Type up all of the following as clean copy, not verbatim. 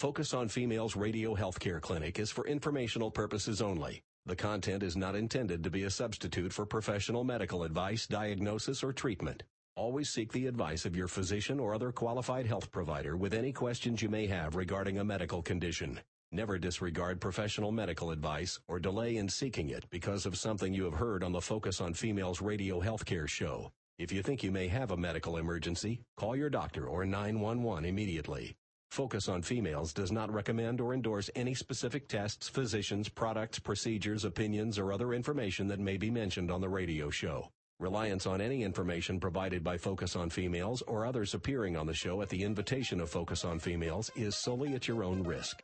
Focus on Females Radio Healthcare Clinic is for informational purposes only. The content is not intended to be a substitute for professional medical advice, diagnosis, or treatment. Always seek the advice of your physician or other qualified health provider with any questions you may have regarding a medical condition. Never disregard professional medical advice or delay in seeking it because of something you have heard on the Focus on Females Radio Healthcare show. If you think you may have a medical emergency, call your doctor or 911 immediately. Focus on Females does not recommend or endorse any specific tests, physicians, products, procedures, opinions, or other information that may be mentioned on the radio show. Reliance on any information provided by Focus on Females or others appearing on the show at the invitation of Focus on Females is solely at your own risk.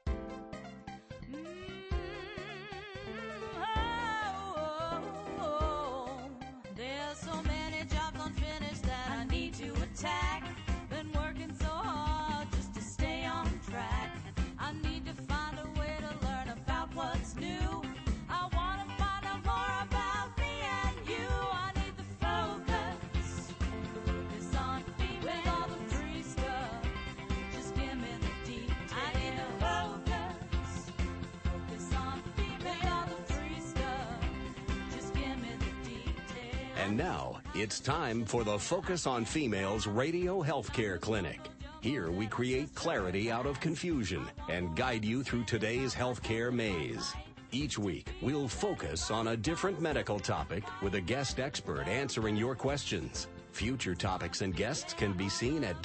And now, it's time for the Focus on Females Radio Healthcare Clinic. Here we create clarity out of confusion and guide you through today's healthcare maze. Each week, we'll focus on a different medical topic with a guest expert answering your questions. Future topics and guests can be seen at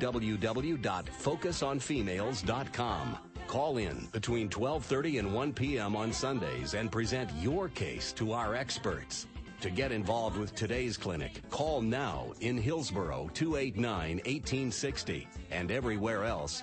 www.focusonfemales.com. Call in between 12:30 and 1 p.m. on Sundays and present your case to our experts. To get involved with today's clinic, call now in Hillsborough 289-1860 and everywhere else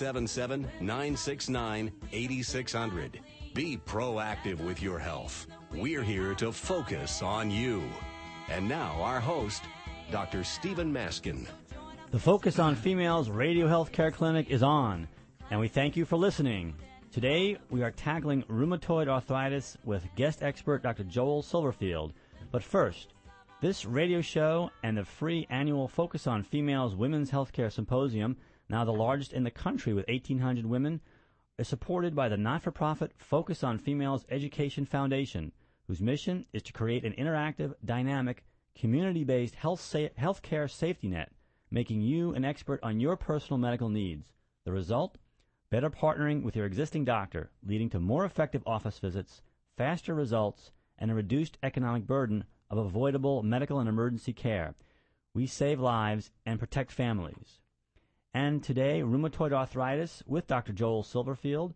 877-969-8600. Be proactive with your health. We're here to focus on you. And now our host, Dr. Stephen Maskin. The Focus on Females Radio Healthcare Clinic is on, and we thank you for listening. Today, we are tackling rheumatoid arthritis with guest expert Dr. Joel Silverfield. But first, this radio show and the free annual Focus on Females Women's Healthcare Symposium, now the largest in the country with 1,800 women, is supported by the not-for-profit Focus on Females Education Foundation, whose mission is to create an interactive, dynamic, community-based healthcare safety net, making you an expert on your personal medical needs. The result? Better partnering with your existing doctor, leading to more effective office visits, faster results, and a reduced economic burden of avoidable medical and emergency care. We save lives and protect families. And today, rheumatoid arthritis with Dr. Joel Silverfield.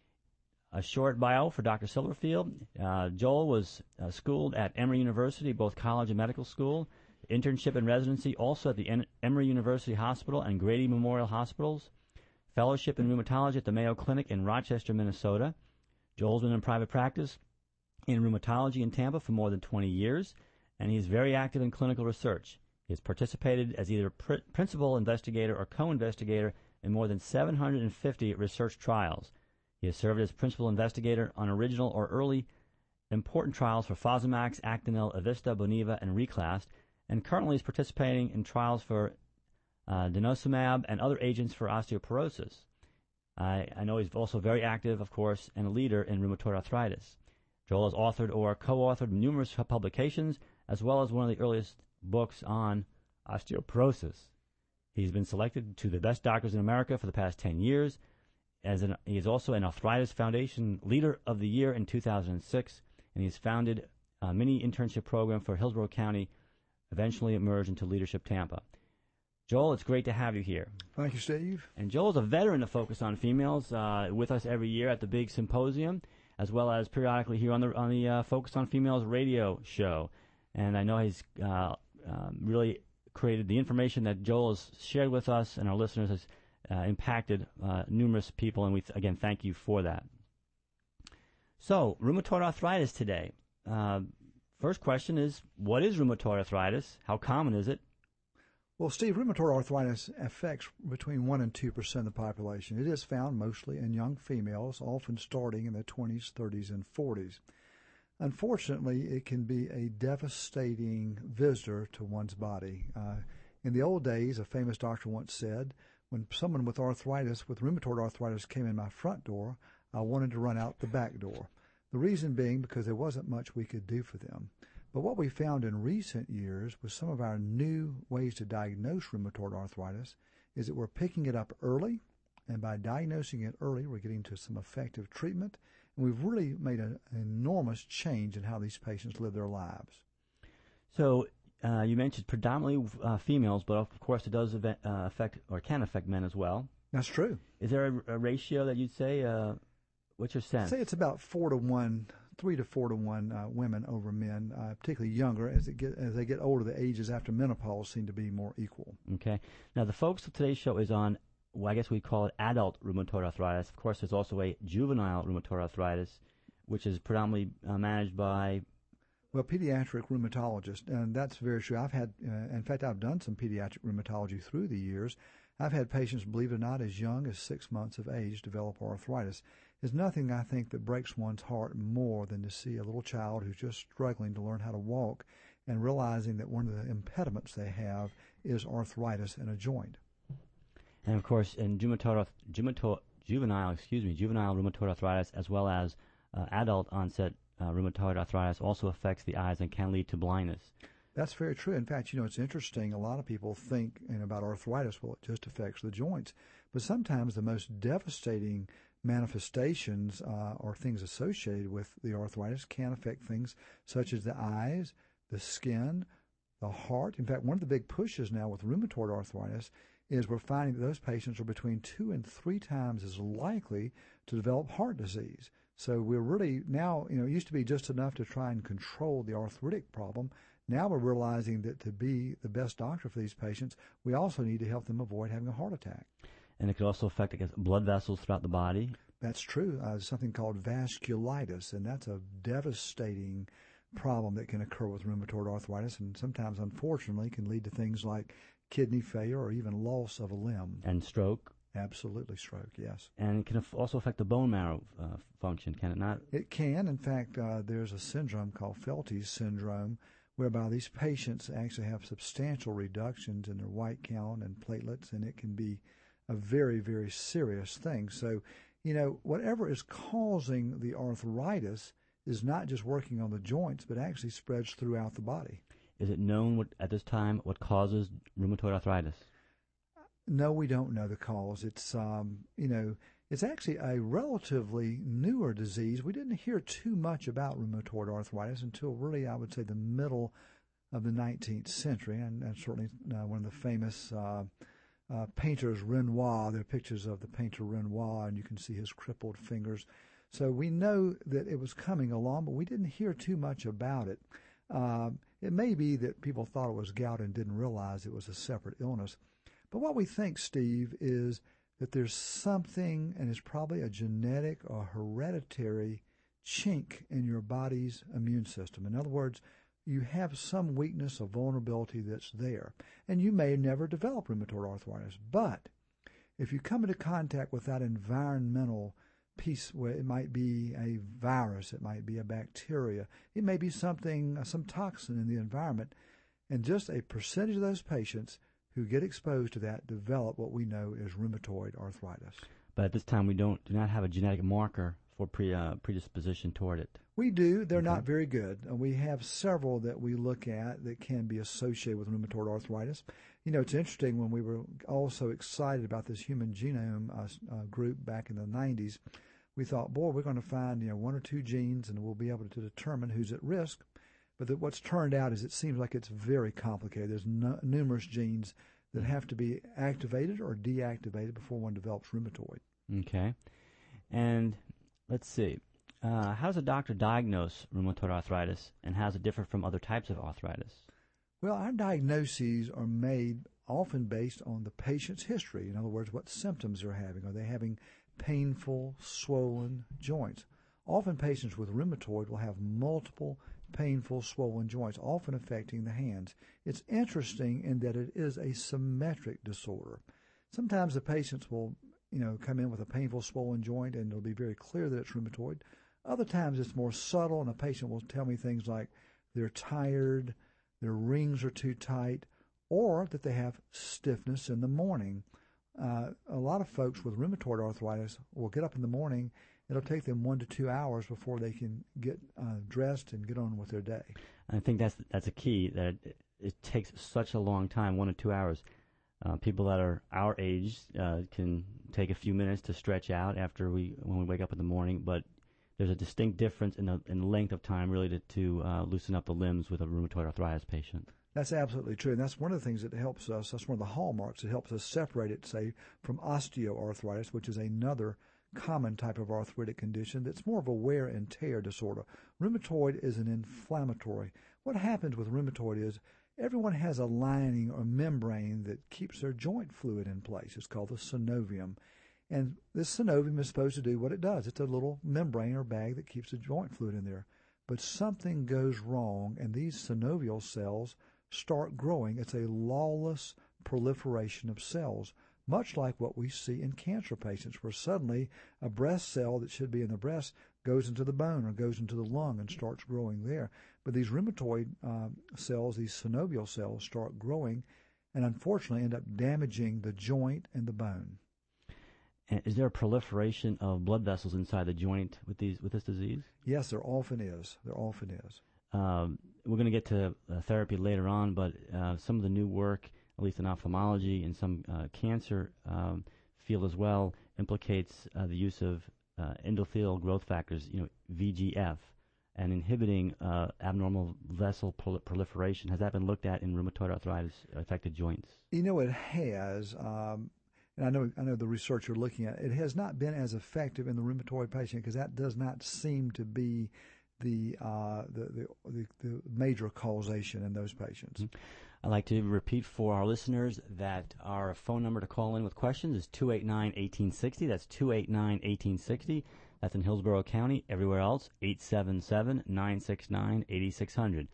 A short bio for Dr. Silverfield. Joel was schooled at Emory University, both college and medical school. Internship and residency also at the Emory University Hospital and Grady Memorial Hospitals. Fellowship in rheumatology at the Mayo Clinic in Rochester, Minnesota. Joel's been in private practice in rheumatology in Tampa for more than 20 years, and he is very active in clinical research. He has participated as either principal investigator or co-investigator in more than 750 research trials. He has served as principal investigator on original or early important trials for Fosamax, Actonel, Evista, Boniva, and Reclast, and currently is participating in trials for denosumab and other agents for osteoporosis. I know he's also very active, of course, and a leader in rheumatoid arthritis. Joel has authored or co-authored numerous publications, as well as one of the earliest books on osteoporosis. He's been selected to the best doctors in America for the past 10 years. He is also an Arthritis Foundation Leader of the Year in 2006, and he's founded a mini internship program for Hillsborough County, eventually emerged into Leadership Tampa. Joel, it's great to have you here. Thank you, Steve. And Joel's a veteran of Focus on Females, with us every year at the big symposium, as well as periodically here on the Focus on Females radio show. And I know he's really created the information that Joel has shared with us and our listeners has impacted numerous people, and we again thank you for that. So, rheumatoid arthritis today. First question is, what is rheumatoid arthritis? How common is it? Well, Steve, rheumatoid arthritis affects between 1% and 2% of the population. It is found mostly in young females, often starting in their 20s, 30s, and 40s. Unfortunately, it can be a devastating visitor to one's body. In the old days, a famous doctor once said, when someone with arthritis, with rheumatoid arthritis, came in my front door, I wanted to run out the back door. The reason being because there wasn't much we could do for them. But what we found in recent years with some of our new ways to diagnose rheumatoid arthritis is that we're picking it up early, and by diagnosing it early, we're getting to some effective treatment, and we've really made an enormous change in how these patients live their lives. So you mentioned predominantly females, but of course it does affect or can affect men as well. That's true. Is there a ratio that you'd say? What's your sense? I'd say it's about 4 to 1, 3 to 4 to 1 women over men, particularly younger. As they get older, the ages after menopause seem to be more equal. Okay. Now the focus of today's show is on, well, I guess we call it adult rheumatoid arthritis. Of course, there's also a juvenile rheumatoid arthritis, which is predominantly managed by... Well, pediatric rheumatologist, and that's very true. In fact, I've done some pediatric rheumatology through the years. I've had patients, believe it or not, as young as 6 months of age develop arthritis. There's nothing, I think, that breaks one's heart more than to see a little child who's just struggling to learn how to walk and realizing that one of the impediments they have is arthritis in a joint. And, of course, in juvenile rheumatoid arthritis, as well as adult onset rheumatoid arthritis, also affects the eyes and can lead to blindness. That's very true. In fact, it's interesting. A lot of people think about arthritis, well, it just affects the joints. But sometimes the most devastating manifestations or things associated with the arthritis can affect things such as the eyes, the skin, the heart. In fact, one of the big pushes now with rheumatoid arthritis is we're finding that those patients are between 2 and 3 times as likely to develop heart disease. So we're really now, it used to be just enough to try and control the arthritic problem. Now we're realizing that to be the best doctor for these patients, we also need to help them avoid having a heart attack. And it could also affect, I guess, blood vessels throughout the body. That's true. There's something called vasculitis, and that's a devastating problem that can occur with rheumatoid arthritis, and sometimes, unfortunately, can lead to things like kidney failure or even loss of a limb. And stroke. Absolutely, stroke, yes. And it can also affect the bone marrow function, can it not? It can. In fact, there's a syndrome called Felty's syndrome, whereby these patients actually have substantial reductions in their white count and platelets, and it can be a very, very serious thing. So, whatever is causing the arthritis is not just working on the joints, but actually spreads throughout the body. Is it known at this time what causes rheumatoid arthritis? No, we don't know the cause. It's, it's actually a relatively newer disease. We didn't hear too much about rheumatoid arthritis until really, I would say, the middle of the 19th century. And certainly one of the famous painters, Renoir, there are pictures of the painter Renoir, and you can see his crippled fingers. So we know that it was coming along, but we didn't hear too much about it. It may be that people thought it was gout and didn't realize it was a separate illness. But what we think, Steve, is that there's something, and it's probably a genetic or hereditary chink in your body's immune system. In other words, you have some weakness or vulnerability that's there. And you may never develop rheumatoid arthritis. But if you come into contact with that environmental piece where it might be a virus, it might be a bacteria, it may be something, some toxin in the environment, and just a percentage of those patients who get exposed to that develop what we know as rheumatoid arthritis. But at this time, we do not have a genetic marker for predisposition toward it. We do. They're not very good. We have several that we look at that can be associated with rheumatoid arthritis. It's interesting, when we were also excited about this human genome group back in the 90s, we thought, boy, we're going to find 1 or 2 genes and we'll be able to determine who's at risk. But what's turned out is it seems like it's very complicated. There's numerous genes that have to be activated or deactivated before one develops rheumatoid. Okay. And let's see. How does a doctor diagnose rheumatoid arthritis, and how does it differ from other types of arthritis? Well, our diagnoses are made often based on the patient's history. In other words, what symptoms they're having. Are they having painful, swollen joints? Often patients with rheumatoid will have multiple painful, swollen joints, often affecting the hands. It's interesting in that it is a symmetric disorder. Sometimes the patients will, come in with a painful, swollen joint, and it'll be very clear that it's rheumatoid. Other times it's more subtle, and a patient will tell me things like they're tired, their rings are too tight, or that they have stiffness in the morning. A lot of folks with rheumatoid arthritis will get up in the morning. It'll take them 1 to 2 hours before they can get dressed and get on with their day. I think that's a key, that it takes such a long time, 1 to 2 hours. People that are our age can take a few minutes to stretch out when we wake up in the morning, but there's a distinct difference in the length of time really to loosen up the limbs with a rheumatoid arthritis patient. That's absolutely true, and that's one of the things that helps us. That's one of the hallmarks that helps us separate it, say, from osteoarthritis, which is another common type of arthritic condition that's more of a wear and tear disorder. Rheumatoid is an inflammatory. What happens with rheumatoid is everyone has a lining or membrane that keeps their joint fluid in place. It's called the synovium. And this synovium is supposed to do what it does. It's a little membrane or bag that keeps the joint fluid in there. But something goes wrong, and these synovial cells start growing. It's a lawless proliferation of cells, much like what we see in cancer patients, where suddenly a breast cell that should be in the breast goes into the bone or goes into the lung and starts growing there. But these rheumatoid cells, these synovial cells, start growing and unfortunately end up damaging the joint and the bone. And is there a proliferation of blood vessels inside the joint with this disease? Yes, there often is. We're going to get to therapy later on, but some of the new work, at least in ophthalmology and some cancer field as well, implicates the use of endothelial growth factors, VEGF, and inhibiting abnormal vessel proliferation. Has that been looked at in rheumatoid arthritis-affected joints? It has. And I know the research you're looking at. It has not been as effective in the rheumatoid patient because that does not seem to be the major causation in those patients. Mm-hmm. I'd like to repeat for our listeners that our phone number to call in with questions is 289-1860. That's 289-1860. That's in Hillsborough County. Everywhere else, 877-969-8600.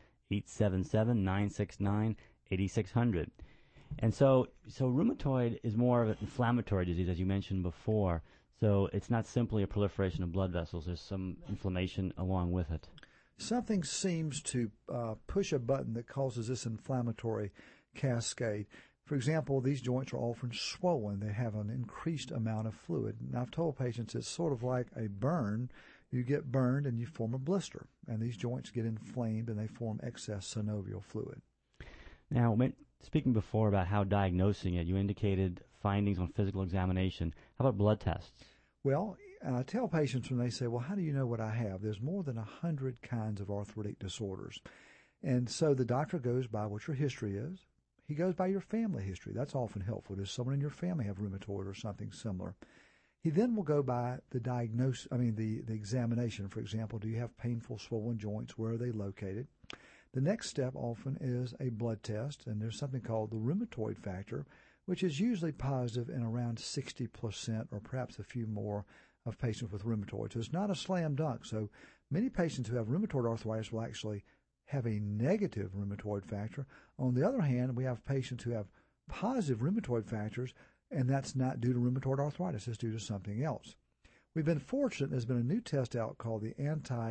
877-969-8600. And so rheumatoid is more of an inflammatory disease, as you mentioned before. So it's not simply a proliferation of blood vessels. There's some inflammation along with it. Something seems to push a button that causes this inflammatory cascade. For example, these joints are often swollen. They have an increased amount of fluid. And I've told patients it's sort of like a burn. You get burned and you form a blister. And these joints get inflamed and they form excess synovial fluid. Now, speaking before about how diagnosing it, you indicated findings on physical examination. How about blood tests? Well, I tell patients when they say, well, how do you know what I have? There's more than 100 kinds of arthritic disorders. And so the doctor goes by what your history is. He goes by your family history. That's often helpful. Does someone in your family have rheumatoid or something similar? He then will go by the the examination. For example, do you have painful swollen joints? Where are they located? The next step often is a blood test, and there's something called the rheumatoid factor, which is usually positive in around 60% or perhaps a few more of patients with rheumatoid. So it's not a slam dunk. So many patients who have rheumatoid arthritis will actually have a negative rheumatoid factor. On the other hand, we have patients who have positive rheumatoid factors, and that's not due to rheumatoid arthritis. It's due to something else. We've been fortunate. There's been a new test out called the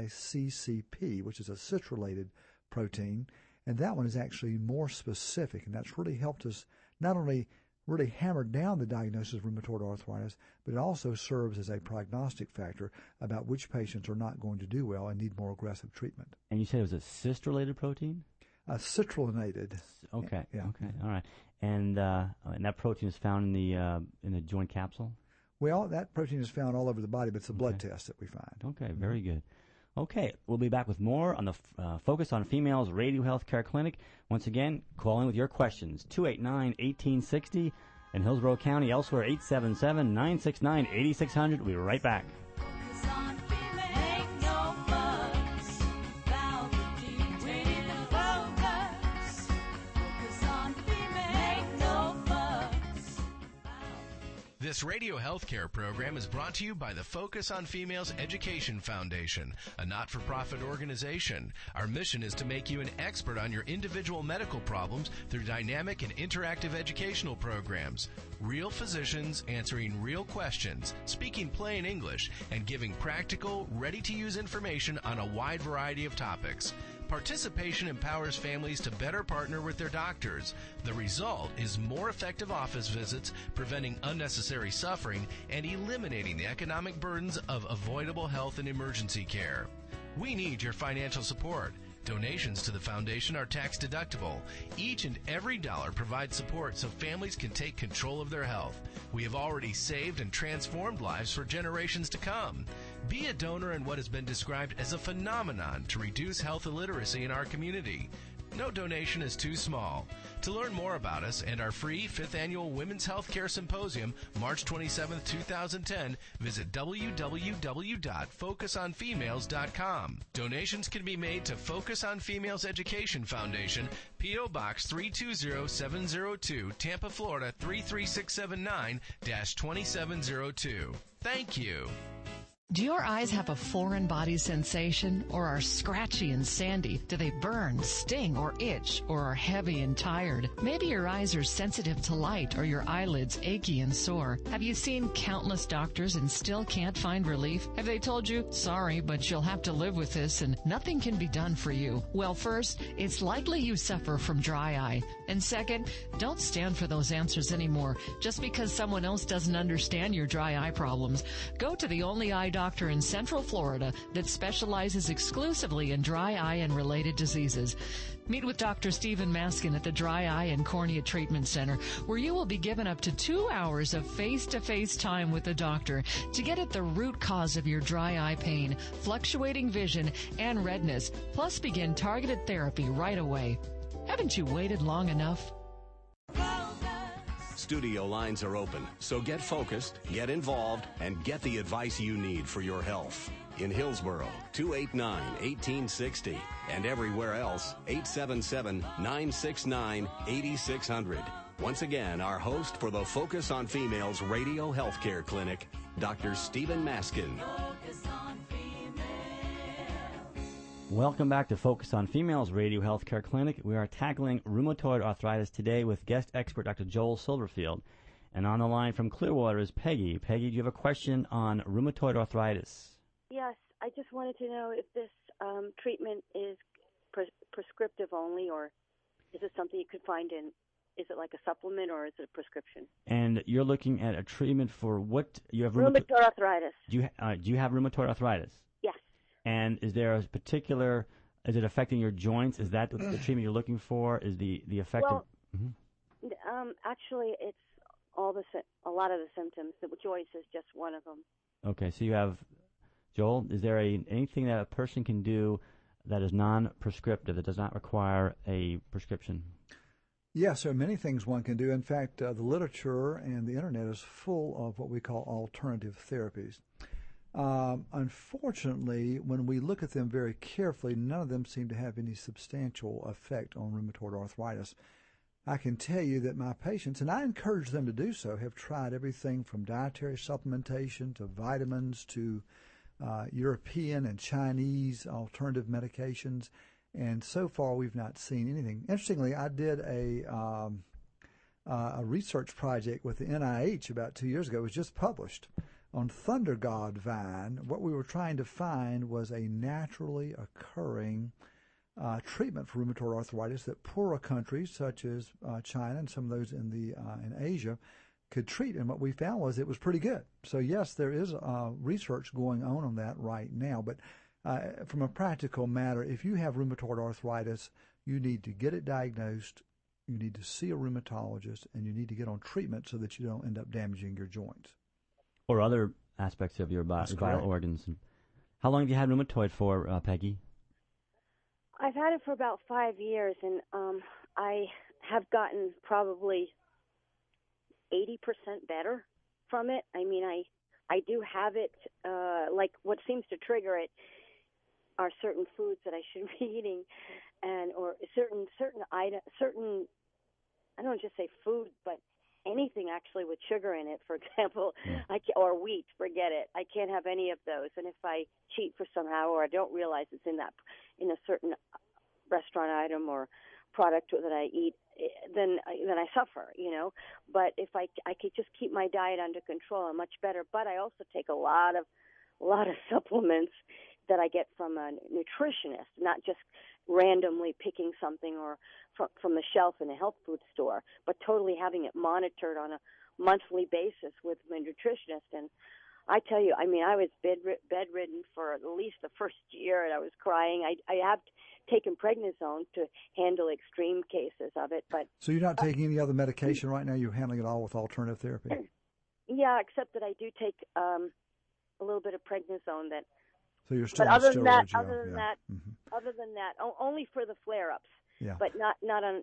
anti-CCP, which is a citrulated protein, and that one is actually more specific, and that's really helped us not only really hammer down the diagnosis of rheumatoid arthritis, but it also serves as a prognostic factor about which patients are not going to do well and need more aggressive treatment. And you said it was a cyst-related protein? Citrulinated. Okay. Yeah. Okay. All right. And that protein is found in the joint capsule? Well, that protein is found all over the body, but it's a blood test that we find. Okay. Very good. Okay, we'll be back with more on the Focus on Females Radio Health Care Clinic. Once again, call in with your questions. 289-1860 in Hillsborough County. Elsewhere, 877-969-8600. We'll be right back. This radio healthcare program is brought to you by the Focus on Females Education Foundation, a not-for-profit organization. Our mission is to make you an expert on your individual medical problems through dynamic and interactive educational programs. Real physicians answering real questions, speaking plain English, and giving practical, ready-to-use information on a wide variety of topics. Participation empowers families to better partner with their doctors. The result is more effective office visits, preventing unnecessary suffering, and eliminating the economic burdens of avoidable health and emergency care. We need your financial support. Donations to the foundation are tax deductible. Each and every dollar provides support so families can take control of their health. We have already saved and transformed lives for generations to come. Be a donor in what has been described as a phenomenon to reduce health illiteracy in our community. No donation is too small. To learn more about us and our free 5th Annual Women's Healthcare Symposium, March 27, 2010, visit www.focusonfemales.com. Donations can be made to Focus on Females Education Foundation, P.O. Box 320702, Tampa, Florida 33679-2702. Thank you. Do your eyes have a foreign body sensation or are scratchy and sandy? Do they burn, sting, or itch, or are heavy and tired? Maybe your eyes are sensitive to light or your eyelids achy and sore. Have you seen countless doctors and still can't find relief? Have they told you, sorry, but you'll have to live with this and nothing can be done for you? Well, first, it's likely you suffer from dry eye. And second, don't stand for those answers anymore just because someone else doesn't understand your dry eye problems. Go to the only eye doctor in Central Florida that specializes exclusively in dry eye and related diseases. Meet with Dr. Stephen Maskin at the Dry Eye and Cornea Treatment Center, where you will be given up to 2 hours of face-to-face time with the doctor to get at the root cause of your dry eye pain, fluctuating vision, and redness, plus begin targeted therapy right away. Haven't you waited long enough? Studio lines are open, so get focused, get involved, and get the advice you need for your health. In Hillsborough, 289-1860, and everywhere else, 877-969-8600. Once again, our host for the Focus on Females Radio Healthcare Clinic, Dr. Stephen Maskin. Welcome back to Focus on Females Radio Healthcare Clinic. We are tackling rheumatoid arthritis today with guest expert Dr. Joel Silverfield. And on the line from Clearwater is Peggy. Peggy, do you have a question on rheumatoid arthritis? Yes, I just wanted to know if this treatment is prescriptive only, or is it something you could find in, is it like a supplement or is it a prescription? And you're looking at a treatment for what? You have rheumatoid arthritis. Do you have rheumatoid arthritis? Yes. And is there a particular, is it affecting your joints? Is that the treatment you're looking for? Is the effect of... actually, it's a lot of the symptoms. The joints is just one of them. Okay, so you have, Joel, is there anything that a person can do that is non-prescriptive, that does not require a prescription? Yes, there are many things one can do. In fact, the literature and the Internet is full of what we call alternative therapies. Unfortunately, when we look at them very carefully, none of them seem to have any substantial effect on rheumatoid arthritis. I can tell you that my patients, and I encourage them to do so, have tried everything from dietary supplementation to vitamins to European and Chinese alternative medications, and so far we've not seen anything. Interestingly, I did a research project with the NIH about 2 years ago. It was just published on Thunder God vine. What we were trying to find was a naturally occurring treatment for rheumatoid arthritis that poorer countries such as China and some of those in Asia could treat, and what we found was it was pretty good. So yes, there is research going on that right now, but from a practical matter, if you have rheumatoid arthritis, you need to get it diagnosed, you need to see a rheumatologist, and you need to get on treatment so that you don't end up damaging your joints. Or other aspects of your vital organs. How long have you had rheumatoid for, Peggy? I've had it for about 5 years, and I have gotten probably 80% better from it. I mean, I do have it, like what seems to trigger it are certain foods that I should be eating, or certain I don't just say food, but anything actually with sugar in it, for example, or wheat, forget it. I can't have any of those. And if I cheat for somehow, or I don't realize it's in a certain restaurant item or product that I eat, then I suffer, But if I could just keep my diet under control, I'm much better. But I also take a lot of supplements that I get from a nutritionist, not just randomly picking something or from the shelf in a health food store, but totally having it monitored on a monthly basis with my nutritionist. And I tell you, I mean, I was bedridden for at least the first year, and I was crying. I have taken prednisone to handle extreme cases of it. But so you're not taking any other medication right now? You're handling it all with alternative therapy? Yeah, except that I do take a little bit of prednisone. That. So you're still but on other steroids, than that, mm-hmm. other than that, only for the flare-ups. Yeah. But not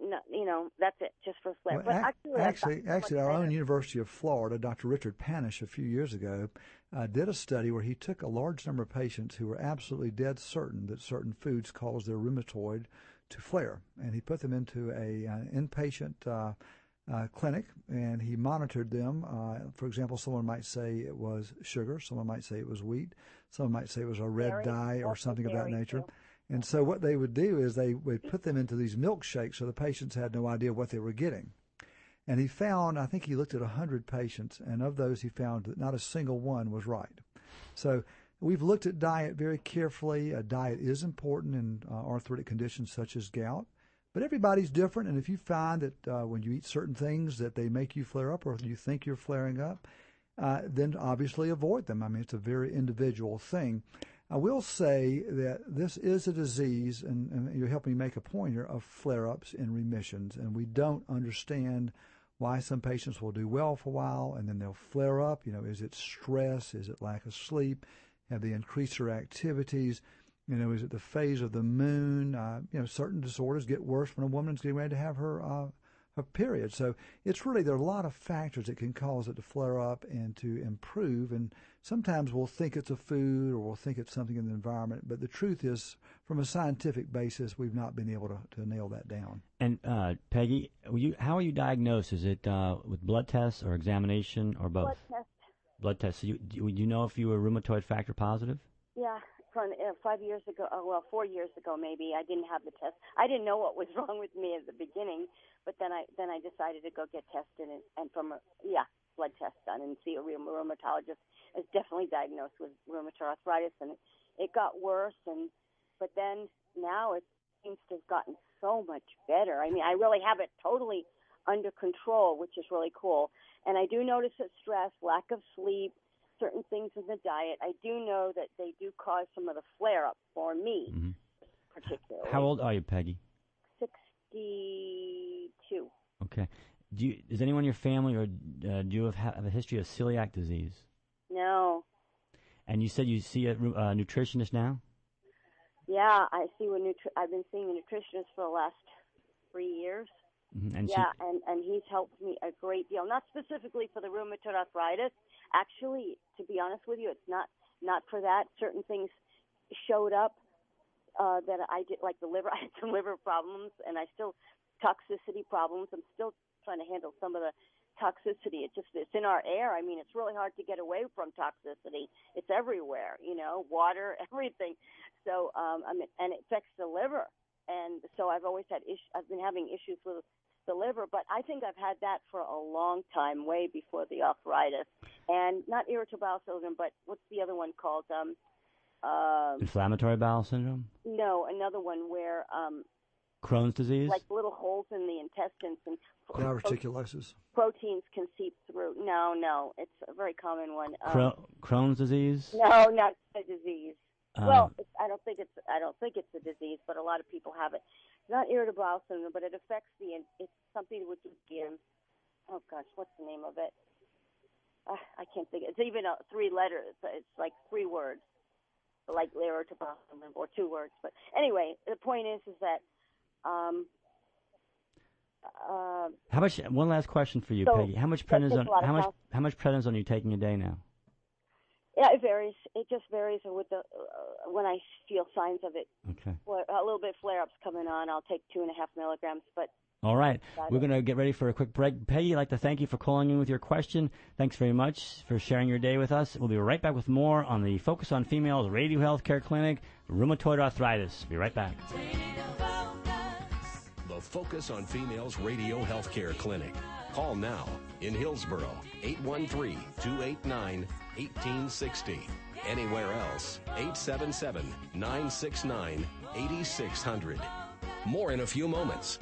that's it, just for flare. Well, but actually, our own University of Florida, Dr. Richard Panish, a few years ago, did a study where he took a large number of patients who were absolutely dead certain that certain foods caused their rheumatoid to flare, and he put them into an inpatient clinic, and he monitored them. For example, someone might say it was sugar, someone might say it was wheat, someone might say it was a red dye or something of that nature. Too. And so what they would do is they would put them into these milkshakes so the patients had no idea what they were getting. And he found, I think he looked at 100 patients, and of those he found that not a single one was right. So we've looked at diet very carefully. Diet is important in arthritic conditions such as gout. But everybody's different, and if you find that when you eat certain things that they make you flare up or you think you're flaring up, then obviously avoid them. I mean, it's a very individual thing. I will say that this is a disease, and you're helping me make a point here, of flare-ups and remissions, and we don't understand why some patients will do well for a while and then they'll flare up. You know, is it stress? Is it lack of sleep? Have they increased their activities? You know, is it the phase of the moon? Certain disorders get worse when a woman's getting ready to have her period. So it's really, there are a lot of factors that can cause it to flare up and to improve. And sometimes we'll think it's a food or we'll think it's something in the environment. But the truth is, from a scientific basis, we've not been able to nail that down. And Peggy, how are you diagnosed? Is it with blood tests or examination or both? Blood test. Blood tests. So you know if you were rheumatoid factor positive? Yeah. 5 years ago, 4 years ago maybe, I didn't have the test. I didn't know what was wrong with me at the beginning, but then I decided to go get tested and blood test done and see a rheumatologist. I was definitely diagnosed with rheumatoid arthritis, and it got worse. But then now it seems to have gotten so much better. I mean, I really have it totally under control, which is really cool. And I do notice that stress, lack of sleep, certain things in the diet, I do know that they do cause some of the flare-up for me, particularly. How old are you, Peggy? 62. Okay. Does anyone in your family or do you have a history of celiac disease? No. And you said you see a nutritionist now? Yeah, I've been seeing a nutritionist for the last 3 years. Mm-hmm. And he's helped me a great deal. Not specifically for the rheumatoid arthritis. Actually, to be honest with you, it's not for that. Certain things showed up that I did, like the liver. I had some liver problems, and toxicity problems. I'm still trying to handle some of the toxicity. It's in our air. I mean, it's really hard to get away from toxicity. It's everywhere, water, everything. So, and it affects the liver. And so I've been having issues with the liver, but I think I've had that for a long time, way before the arthritis. And not irritable bowel syndrome, but what's the other one called? Inflammatory bowel syndrome? No, another one where Crohn's disease? Like little holes in the intestines and diverticulosis. Proteins can seep through. No, it's a very common one. Crohn's disease? No, not the disease. I don't think it's a disease, but a lot of people have it. It's not irritable bowel syndrome, but it affects it's something with the oh gosh, what's the name of it? I can't think. It's even 3 letters. It's like 3 words, like irritable bowel syndrome, or 2 words. But anyway, the point is that. How much? One last question for you, Peggy. How much prednisone? How much prednisone are you taking a day now? Yeah, it varies. It just varies with when I feel signs of it. Okay. A little bit flare-ups coming on, I'll take 2.5 milligrams. But all right, we're going to get ready for a quick break. Peggy, I'd like to thank you for calling in with your question. Thanks very much for sharing your day with us. We'll be right back with more on the Focus on Females Radio Healthcare Clinic, Rheumatoid Arthritis. Be right back. The Focus on Females Radio Healthcare Clinic. Call now in Hillsborough, 813-289-1860. Anywhere else, 877-969-8600. More in a few moments.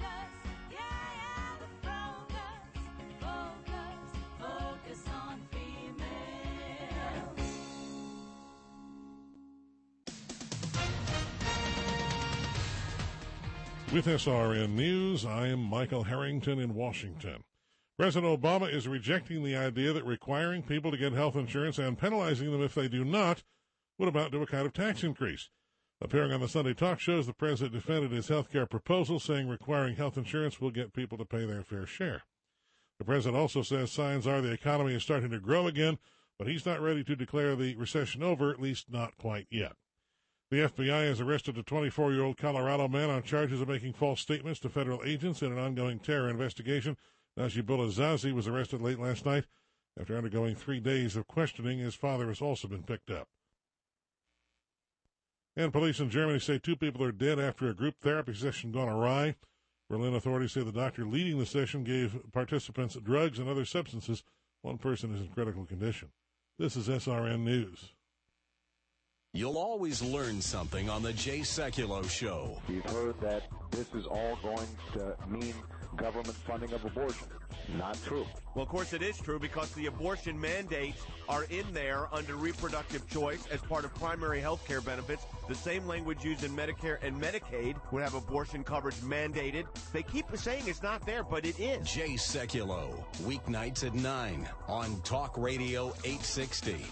With SRN News, I am Michael Harrington in Washington. President Obama is rejecting the idea that requiring people to get health insurance and penalizing them if they do not would amount to a kind of tax increase. Appearing on the Sunday talk shows, the president defended his health care proposal, saying requiring health insurance will get people to pay their fair share. The president also says signs are the economy is starting to grow again, but he's not ready to declare the recession over, at least not quite yet. The FBI has arrested a 24-year-old Colorado man on charges of making false statements to federal agents in an ongoing terror investigation. Najibullah Zazi was arrested late last night. After undergoing 3 days of questioning, his father has also been picked up. And police in Germany say 2 people are dead after a group therapy session gone awry. Berlin authorities say the doctor leading the session gave participants drugs and other substances. 1 person is in critical condition. This is SRN News. You'll always learn something on the Jay Sekulow Show. You've heard that this is all going to mean government funding of abortion. Not true. Well, of course, it is true because the abortion mandates are in there under reproductive choice as part of primary health care benefits. The same language used in Medicare and Medicaid would have abortion coverage mandated. They keep saying it's not there, but it is. Jay Sekulow, weeknights at 9 on Talk Radio 860.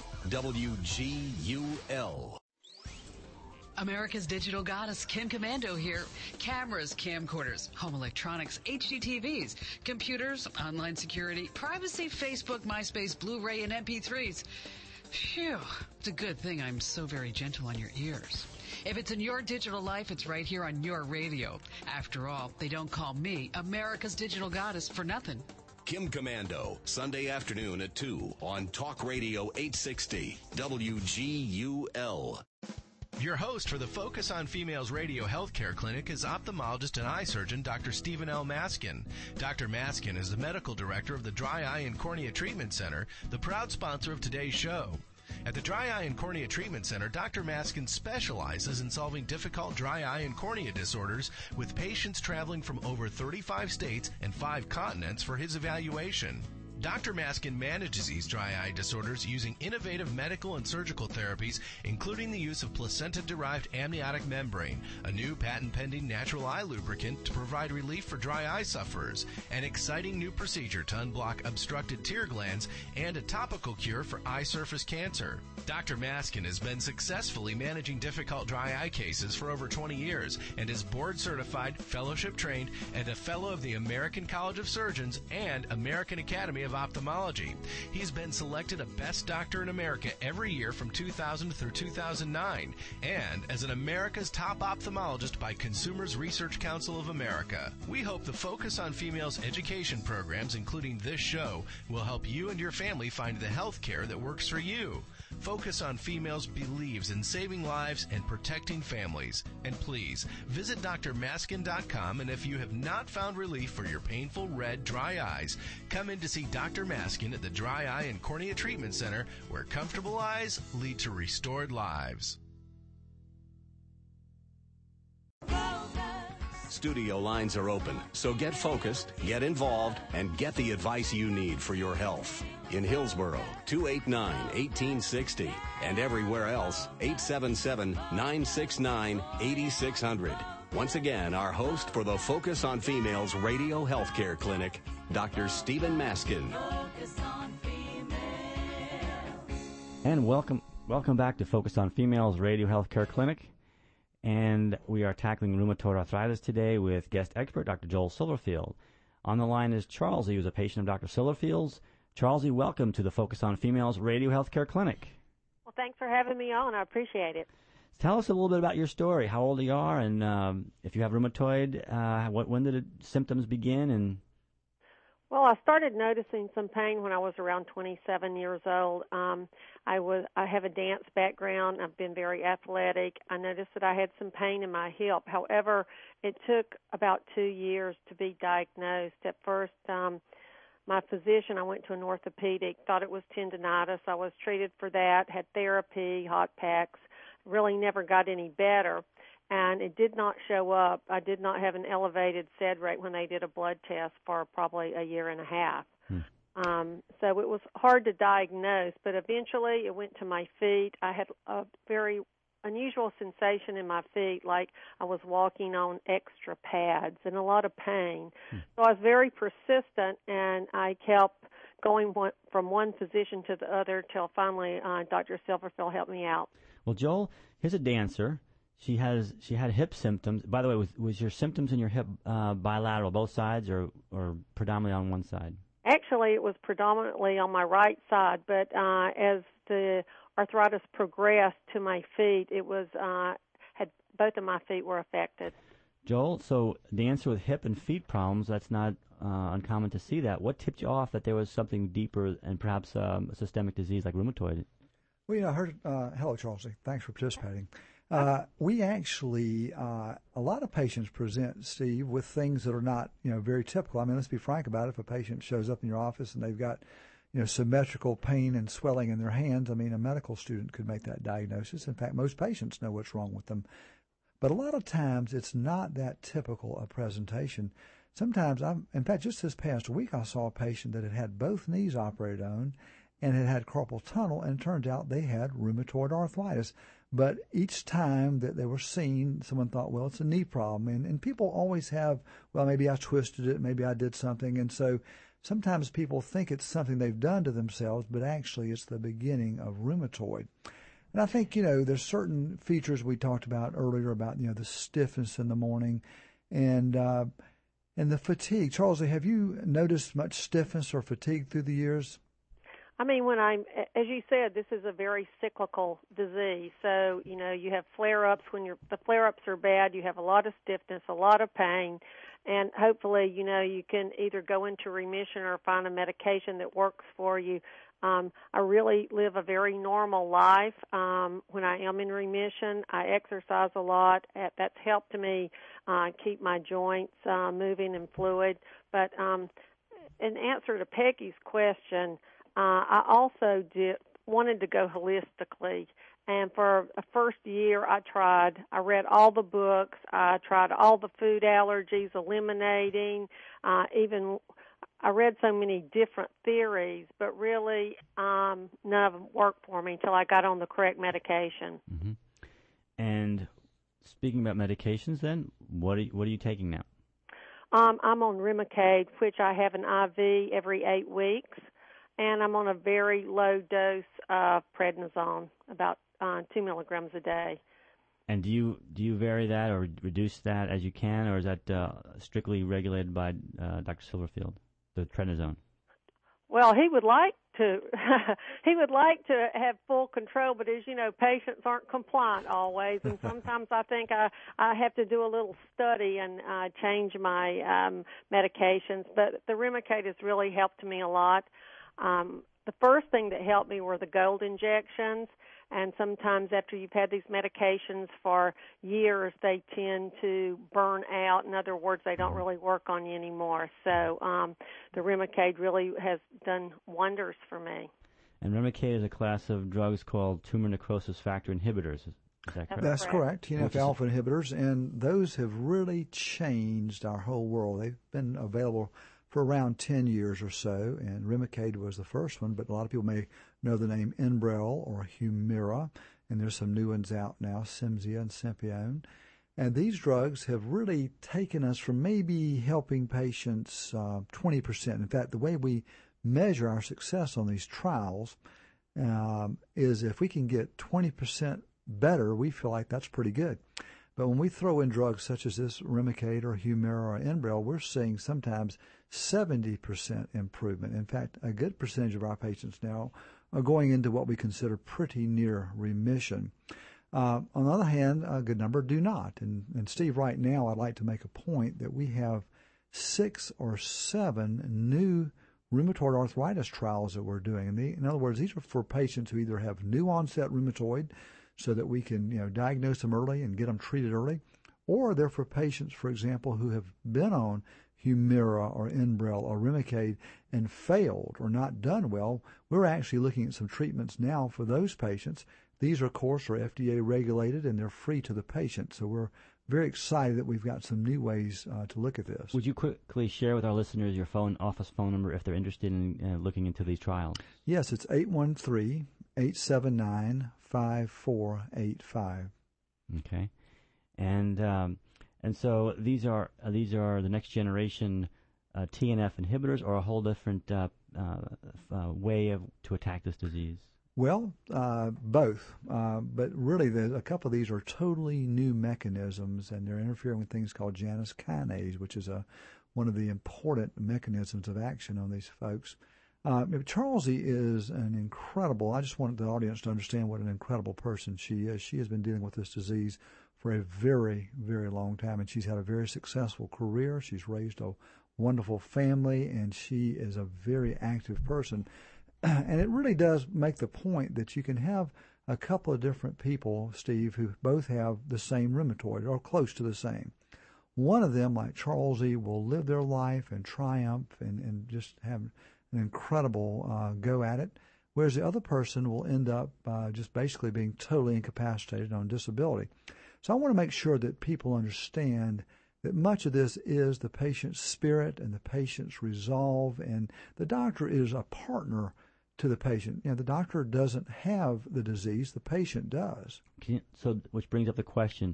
WGUL. America's digital goddess, Kim Komando here. Cameras, camcorders, home electronics, HDTVs, computers, online security, privacy, Facebook, MySpace, Blu-ray, and MP3s. Phew, it's a good thing I'm so very gentle on your ears. If it's in your digital life, it's right here on your radio. After all, they don't call me America's digital goddess for nothing. Kim Komando, Sunday afternoon at 2 on Talk Radio 860 WGUL. Your host for the Focus on Females Radio Healthcare Clinic is ophthalmologist and eye surgeon Dr. Stephen L. Maskin. Dr. Maskin is the medical director of the Dry Eye and Cornea Treatment Center, the proud sponsor of today's show. At the Dry Eye and Cornea Treatment Center, Dr. Maskin specializes in solving difficult dry eye and cornea disorders with patients traveling from over 35 states and 5 continents for his evaluation. Dr. Maskin manages these dry eye disorders using innovative medical and surgical therapies, including the use of placenta-derived amniotic membrane, a new patent-pending natural eye lubricant to provide relief for dry eye sufferers, an exciting new procedure to unblock obstructed tear glands, and a topical cure for eye surface cancer. Dr. Maskin has been successfully managing difficult dry eye cases for over 20 years and is board-certified, fellowship-trained, and a fellow of the American College of Surgeons and American Academy of Ophthalmology. He's been selected a Best Doctor in America every year from 2000 through 2009 and as an America's Top Ophthalmologist by Consumers Research Council of America. We hope the Focus on Females education programs, including this show, will help you and your family find the health care that works for you. Focus on Females believes in saving lives and protecting families. And please, visit drmaskin.com, and if you have not found relief for your painful red, dry eyes, come in to see Dr. Maskin at the Dry Eye and Cornea Treatment Center, where comfortable eyes lead to restored lives. Studio lines are open, so get focused, get involved, and get the advice you need for your health. In Hillsborough, 289-1860, and everywhere else, 877-969-8600. Once again, our host for the Focus on Females Radio Healthcare Clinic, Dr. Stephen Maskin. And welcome back to Focus on Females Radio Healthcare Clinic. And we are tackling rheumatoid arthritis today with guest expert Dr. Joel Silverfield. On the line is Charlesy, who's a patient of Dr. Silverfield's. Charlesy, welcome to the Focus on Females Radio Healthcare Clinic. Well, thanks for having me on. I appreciate it. Tell us a little bit about your story, how old you are, and if you have rheumatoid, when did the symptoms begin? And well, I started noticing some pain when I was around 27 years old. I have a dance background. I've been very athletic. I noticed that I had some pain in my hip. However, it took about 2 years to be diagnosed. At first, my physician, I went to an orthopedic, thought it was tendinitis. I was treated for that, had therapy, hot packs, really never got any better. And it did not show up. I did not have an elevated SED rate when they did a blood test for probably a year and a half. So it was hard to diagnose, but eventually it went to my feet. I had a very unusual sensation in my feet, like I was walking on extra pads and a lot of pain. So I was very persistent, and I kept going from one physician to the other till finally Dr. Silverfield helped me out. Well, Joel, here's a dancer. She had hip symptoms. By the way, was your symptoms in your hip bilateral, both sides, or predominantly on one side? Actually, it was predominantly on my right side, but as the arthritis progressed to my feet, it was had both of my feet were affected. Joel, so dancer with hip and feet problems, that's not uncommon to see that. What tipped you off that there was something deeper and perhaps a systemic disease like rheumatoid? Well, I heard, hello, Charlesley. Thanks for participating. We actually, a lot of patients present, Steve, with things that are not, very typical. I mean, let's be frank about it. If a patient shows up in your office and they've got, symmetrical pain and swelling in their hands, I mean, a medical student could make that diagnosis. In fact, most patients know what's wrong with them. But a lot of times it's not that typical a presentation. Sometimes, in fact, just this past week, I saw a patient that had both knees operated on and had carpal tunnel, and it turned out they had rheumatoid arthritis. But each time that they were seen, someone thought, well, it's a knee problem. And people always have, well, maybe I twisted it, maybe I did something. And so sometimes people think it's something they've done to themselves, but actually it's the beginning of rheumatoid. And I think, there's certain features we talked about earlier about, the stiffness in the morning and the fatigue. Charles, have you noticed much stiffness or fatigue through the years? I mean, as you said, this is a very cyclical disease. So, you have flare-ups. When the flare-ups are bad, you have a lot of stiffness, a lot of pain, and hopefully, you can either go into remission or find a medication that works for you. I really live a very normal life. When I am in remission, I exercise a lot. That's helped me keep my joints moving and fluid. But in answer to Peggy's question, I also wanted to go holistically, and for the first year I read all the books, I tried all the food allergies, eliminating, even I read so many different theories, but really none of them worked for me until I got on the correct medication. Mm-hmm. And speaking about medications then, what are you taking now? I'm on Remicade, which I have an IV every 8 weeks. And I'm on a very low dose of prednisone, about 2 milligrams a day. And do you vary that or reduce that as you can, or is that strictly regulated by Dr. Silverfield, the prednisone? Well, he would like to have full control, but as you know, patients aren't compliant always, and sometimes I think I have to do a little study and change my medications. But the Remicade has really helped me a lot. The first thing that helped me were the gold injections, and sometimes after you've had these medications for years, they tend to burn out. In other words, they don't really work on you anymore. So the Remicade really has done wonders for me. And Remicade is a class of drugs called tumor necrosis factor inhibitors. Is that correct? That's correct, TNF-alpha inhibitors, and those have really changed our whole world. They've been available for around 10 years or so, and Remicade was the first one, but a lot of people may know the name Enbrel or Humira, and there's some new ones out now, Cimzia and Symphione. And these drugs have really taken us from maybe helping patients 20%. In fact, the way we measure our success on these trials is if we can get 20% better, we feel like that's pretty good. But when we throw in drugs such as this Remicade or Humira or Enbrel, we're seeing sometimes 70% improvement. In fact, a good percentage of our patients now are going into what we consider pretty near remission. On the other hand, a good number do not. And Steve, right now I'd like to make a point that we have 6 or 7 new rheumatoid arthritis trials that we're doing. In other words, these are for patients who either have new onset rheumatoid so that we can diagnose them early and get them treated early, or they're for patients, for example, who have been on Humira or Enbrel or Remicade and failed or not done well, we're actually looking at some treatments now for those patients. These, of course, are FDA regulated and they're free to the patient. So we're very excited that we've got some new ways to look at this. Would you quickly share with our listeners your office phone number if they're interested in looking into these trials? Yes, it's 813-879-5485. Okay. And so these are the next generation TNF inhibitors, or a whole different way to attack this disease? Well, both. But really, a couple of these are totally new mechanisms, and they're interfering with things called Janus kinase, which is one of the important mechanisms of action on these folks. Charlsie is an incredible, I just wanted the audience to understand what an incredible person she is. She has been dealing with this disease for a very, very long time, and she's had a very successful career. She's raised a wonderful family, and she is a very active person. And it really does make the point that you can have a couple of different people, Steve, who both have the same rheumatoid or close to the same. One of them, like Charlsie, will live their life and triumph and just have an incredible go at it, whereas the other person will end up just basically being totally incapacitated on disability. So I want to make sure that people understand that much of this is the patient's spirit and the patient's resolve, and the doctor is a partner to the patient. The doctor doesn't have the disease, the patient does. So, which brings up the question,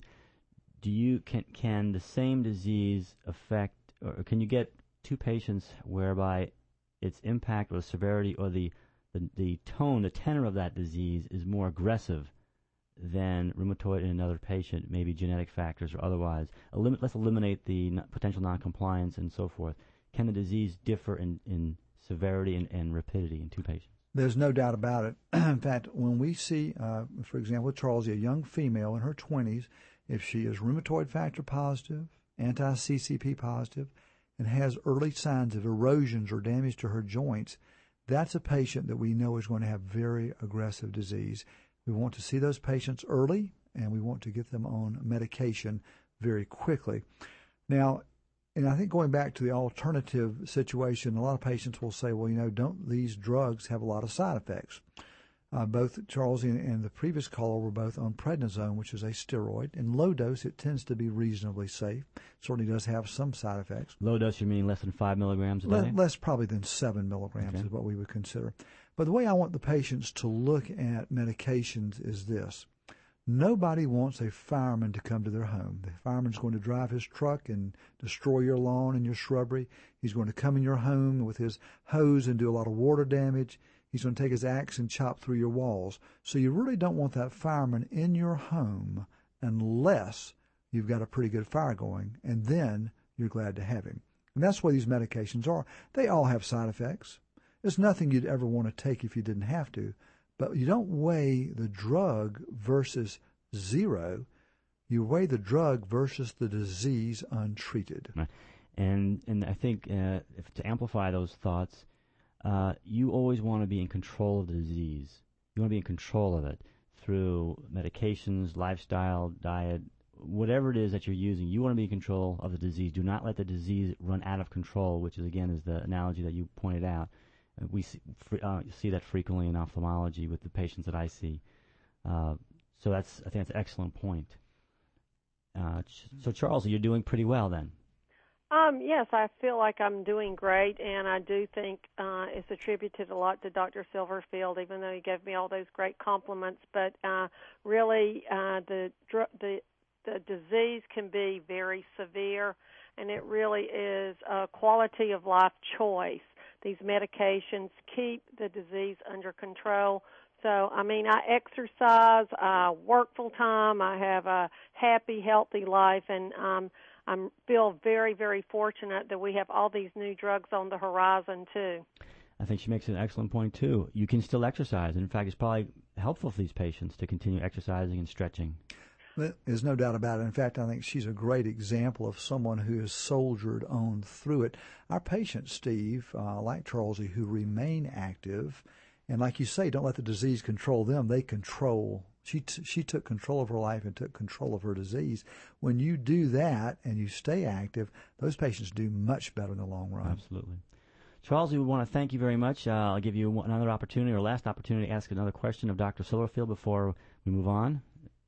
can the same disease affect, or can you get two patients whereby its impact or severity or the tone, the tenor of that disease is more aggressive than rheumatoid in another patient, maybe genetic factors or otherwise? Let's eliminate the potential noncompliance and so forth. Can the disease differ in severity and rapidity in two patients? There's no doubt about it. In fact, when we see, for example, with Charlsie, a young female in her 20s, if she is rheumatoid factor positive, anti-CCP positive, and has early signs of erosions or damage to her joints, that's a patient that we know is going to have very aggressive disease. We want to see those patients early, and we want to get them on medication very quickly. Now, and I think going back to the alternative situation, a lot of patients will say, well, don't these drugs have a lot of side effects? Both Charlsie and the previous caller were both on prednisone, which is a steroid. In low dose, it tends to be reasonably safe. Certainly does have some side effects. Low dose, you mean less than 5 milligrams a day? Less probably than 7 milligrams is what we would consider. But the way I want the patients to look at medications is this. Nobody wants a fireman to come to their home. The fireman's going to drive his truck and destroy your lawn and your shrubbery. He's going to come in your home with his hose and do a lot of water damage. He's going to take his axe and chop through your walls. So you really don't want that fireman in your home unless you've got a pretty good fire going, and then you're glad to have him. And that's what these medications are. They all have side effects. There's nothing you'd ever want to take if you didn't have to. But you don't weigh the drug versus zero. You weigh the drug versus the disease untreated. Right. And I think to amplify those thoughts, you always want to be in control of the disease. You want to be in control of it through medications, lifestyle, diet, whatever it is that you're using. You want to be in control of the disease. Do not let the disease run out of control, which is, again, is the analogy that you pointed out. We see that frequently in ophthalmology with the patients that I see. So I think that's an excellent point. So Charles, you're doing pretty well then. Yes, I feel like I'm doing great, and I do think it's attributed a lot to Dr. Silverfield, even though he gave me all those great compliments. But really, the disease can be very severe, and it really is a quality of life choice. These medications keep the disease under control. So, I exercise, I work full time, I have a happy, healthy life, and I feel very, very fortunate that we have all these new drugs on the horizon, too. I think she makes an excellent point, too. You can still exercise. In fact, it's probably helpful for these patients to continue exercising and stretching. There's no doubt about it. In fact, I think she's a great example of someone who has soldiered on through it. Our patients, Steve, like Charlsie, who remain active, and like you say, don't let the disease control them. They control She took control of her life and took control of her disease. When you do that and you stay active, those patients do much better in the long run. Absolutely. Charles, we want to thank you very much. I'll give you another opportunity, or last opportunity, to ask another question of Dr. Silverfield before we move on.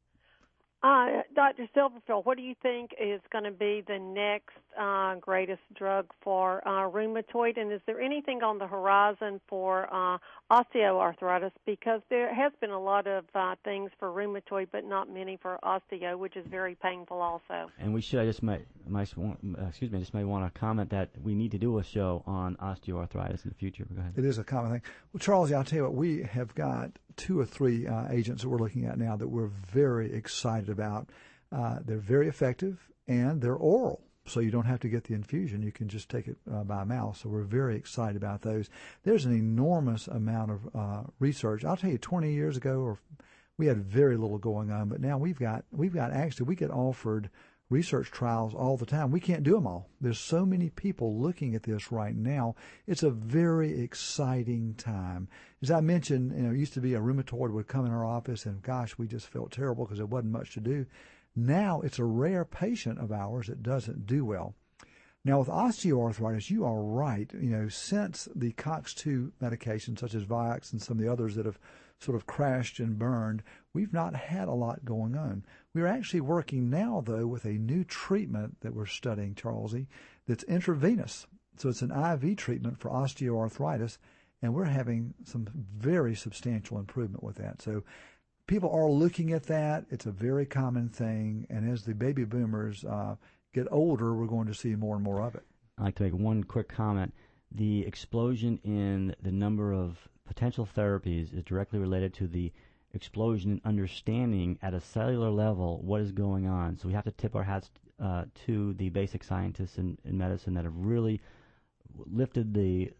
Dr. Silverfield, what do you think is going to be the next greatest drug for rheumatoid? And is there anything on the horizon for osteoarthritis? Because there has been a lot of things for rheumatoid, but not many for osteo, which is very painful also. And we should, I just might want to comment that we need to do a show on osteoarthritis in the future. Go ahead. It is a common thing. Well, Charles, I'll tell you what, we have got 2 or 3 agents that we're looking at now that we're very excited about. They're very effective, and they're oral, so you don't have to get the infusion. You can just take it by mouth, so we're very excited about those. There's an enormous amount of research. I'll tell you, 20 years ago, we had very little going on, but now we've got actually, we get offered research trials all the time. We can't do them all. There's so many people looking at this right now. It's a very exciting time. As I mentioned, it used to be a rheumatoid would come in our office and, gosh, we just felt terrible because there wasn't much to do. Now it's a rare patient of ours that doesn't do well. Now with osteoarthritis, you are right. Since the COX-2 medications such as Vioxx and some of the others that have sort of crashed and burned, we've not had a lot going on. We're actually working now, though, with a new treatment that we're studying, Charlesy, that's intravenous. So it's an IV treatment for osteoarthritis, and we're having some very substantial improvement with that. So people are looking at that. It's a very common thing, and as the baby boomers get older, we're going to see more and more of it. I'd like to make one quick comment. The explosion in the number of potential therapies is directly related to the explosion in understanding at a cellular level what is going on. So we have to tip our hats to the basic scientists in medicine that have really lifted the